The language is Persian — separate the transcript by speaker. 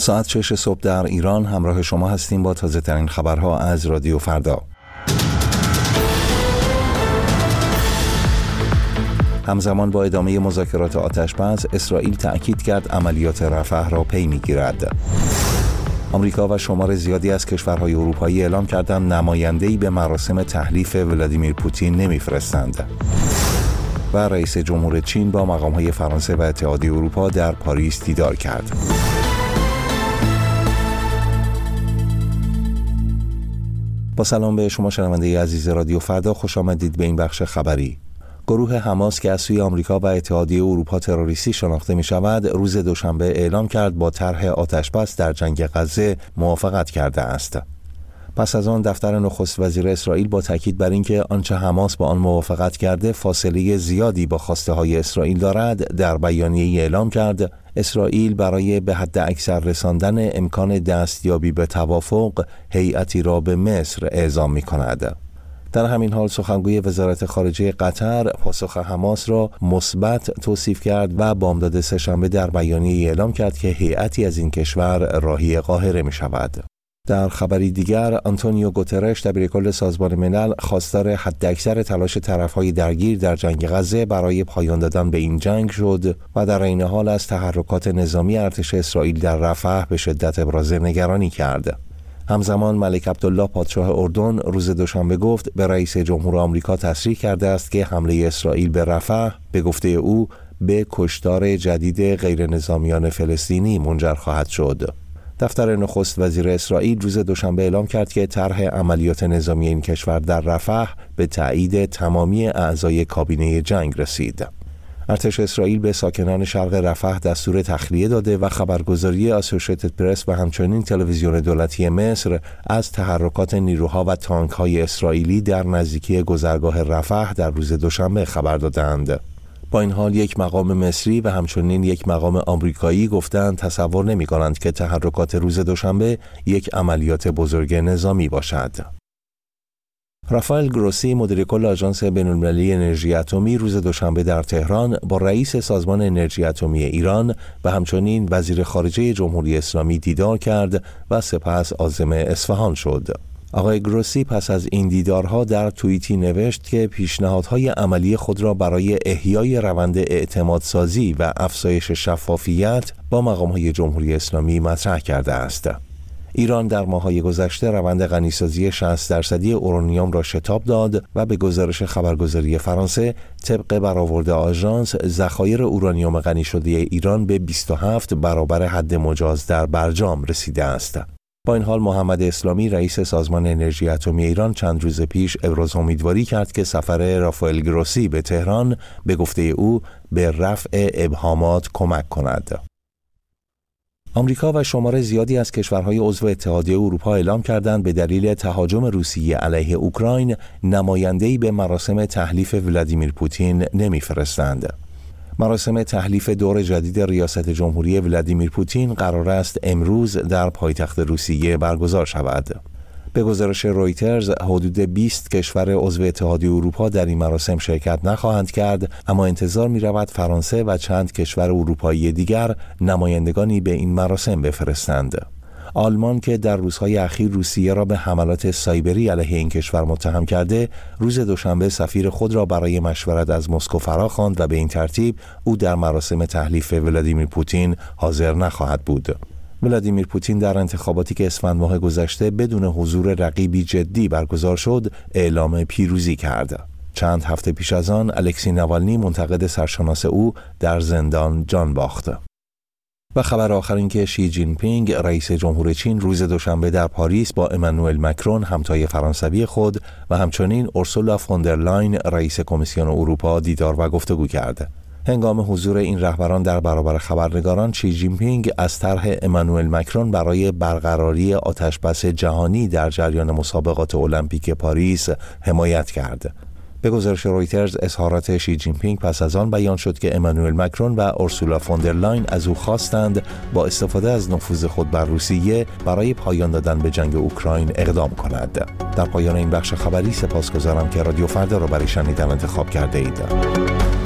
Speaker 1: ساعت 6 صبح در ایران همراه شما هستیم با تازه ترین خبرها از رادیو فردا. همزمان با ادامه مذاکرات آتش‌بس، اسرائیل تأکید کرد عملیات رفح را پی می‌گیرد. آمریکا و شمار زیادی از کشورهای اروپایی اعلام کردند نماینده‌ای به مراسم تحلیف ولادیمیر پوتین نمی‌فرستند. و رئیس جمهور چین با مقام‌های فرانسه و اتحادیه اروپا در پاریس دیدار کرد. با سلام به شما شنونده عزیز رادیو فردا، خوش آمدید به این بخش خبری. گروه حماس که از سوی آمریکا و اتحادیه اروپا تروریستی شناخته می شود، روز دوشنبه اعلام کرد با طرح آتش‌بس در جنگ غزه موافقت کرده است. پس از آن دفتر نخست وزیر اسرائیل با تاکید بر اینکه آنچه حماس با آن موافقت کرده فاصله زیادی با خواسته های اسرائیل دارد، در بیانیه‌ای اعلام کرد اسرائیل برای به حد اکثر رساندن امکان دستیابی به توافق هیئتی را به مصر اعزام می کند. در همین حال سخنگوی وزارت خارجه قطر پاسخ حماس را مثبت توصیف کرد و بامداد سه‌شنبه در بیانیه‌ای اعلام کرد که هیئتی از این کشور راهی قاهره می شود. در خبری دیگر، آنتونیو گوترش دبیرکل سازمان ملل خواستار حداکثر تلاش طرف‌های درگیر در جنگ غزه برای پایان دادن به این جنگ شد و در عین حال از تحرکات نظامی ارتش اسرائیل در رفح به شدت ابراز نگرانی کرد. همزمان ملک عبدالله پادشاه اردن روز دوشنبه گفت به رئیس جمهور آمریکا تصریح کرده است که حمله اسرائیل به رفح به گفته او به کشتار جدید غیر نظامیان فلسطینی منجر خواهد شد. دفتر نخست وزیر اسرائیل روز دوشنبه اعلام کرد که طرح عملیات نظامی این کشور در رفح به تایید تمامی اعضای کابینه جنگ رسید. ارتش اسرائیل به ساکنان شرق رفح دستور تخلیه داده و خبرگزاری آسوشیتد پرس و همچنین تلویزیون دولتی مصر از تحرکات نیروها و تانک‌های اسرائیلی در نزدیکی گذرگاه رفح در روز دوشنبه خبر دادند. با این حال یک مقام مصری و همچنین یک مقام آمریکایی گفتند تصور نمی‌کنند که تحرکات روز دوشنبه یک عملیات بزرگ نظامی باشد. رافائل گروسی مدیر کل آژانس بین‌المللی انرژی اتمی روز دوشنبه در تهران با رئیس سازمان انرژی اتمی ایران و همچنین وزیر خارجه جمهوری اسلامی دیدار کرد و سپس عازم اصفهان شد. آقای گروسی پس از این دیدارها در توییتی نوشت که پیشنهادهای عملی خود را برای احیای روند اعتمادسازی و افزایش شفافیت با مقام‌های جمهوری اسلامی مطرح کرده است. ایران در ماه‌های گذشته روند غنیسازی 60% اورانیوم را شتاب داد و به گزارش خبرگزاری فرانسه طبق برآورد آژانس ذخایر اورانیوم غنی شده ایران به 27 برابر حد مجاز در برجام رسیده است. با این حال محمد اسلامی رئیس سازمان انرژی اتمی ایران چند روز پیش ابراز امیدواری کرد که سفر رافائل گروسی به تهران به گفته او به رفع ابهامات کمک کند. آمریکا و شمار زیادی از کشورهای عضو اتحادیه اروپا اعلام کردند به دلیل تهاجم روسیه علیه اوکراین نماینده‌ای به مراسم تحلیف ولادیمیر پوتین نمی‌فرستند. مراسم تحلیف دور جدید ریاست جمهوری ولادیمیر پوتین قرار است امروز در پایتخت روسیه برگزار شود. به گزارش رویترز حدود 20 کشور عضو اتحادیه اروپا در این مراسم شرکت نخواهند کرد، اما انتظار می‌رود فرانسه و چند کشور اروپایی دیگر نمایندگانی به این مراسم بفرستند. آلمان که در روزهای اخیر روسیه را به حملات سایبری علیه این کشور متهم کرده، روز دوشنبه سفیر خود را برای مشورت از مسکو فراخواند و به این ترتیب او در مراسم تحلیف ولادیمیر پوتین حاضر نخواهد بود. ولادیمیر پوتین در انتخاباتی که اسفند ماه گذشته بدون حضور رقیبی جدی برگزار شد، اعلام پیروزی کرد. چند هفته پیش از آن الکسی ناوالنی منتقد سرشناس او در زندان جان باخت. و خبر آخر این که شی جین پینگ رئیس جمهور چین روز دوشنبه در پاریس با امانوئل مکرون همتای فرانسوی خود و همچنین اورسولا فوندرلاین رئیس کمیسیون اروپا دیدار و گفتگو کرد. هنگام حضور این رهبران در برابر خبرنگاران، شی جین پینگ از طرح امانوئل مکرون برای برقراری آتش‌بس جهانی در جریان مسابقات المپیک پاریس حمایت کرد. به گزارش رویترز اظهارات شی جین پینگ پس از آن بیان شد که امانوئل مکرون و اورسولا فوندرلاین از او خواستند با استفاده از نفوذ خود بر روسیه برای پایان دادن به جنگ اوکراین اقدام کند. در پایان این بخش خبری سپاسگزارم که رادیو فردا را برای شنیدن انتخاب کرده اید.